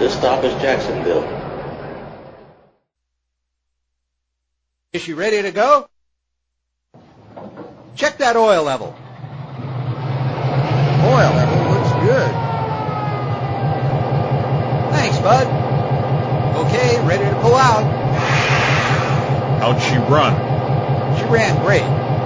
This stop is Jacksonville. Is she ready to go? Check that oil level. Oil level looks good. Thanks, bud. Okay, ready to pull out. How'd she run? She ran great.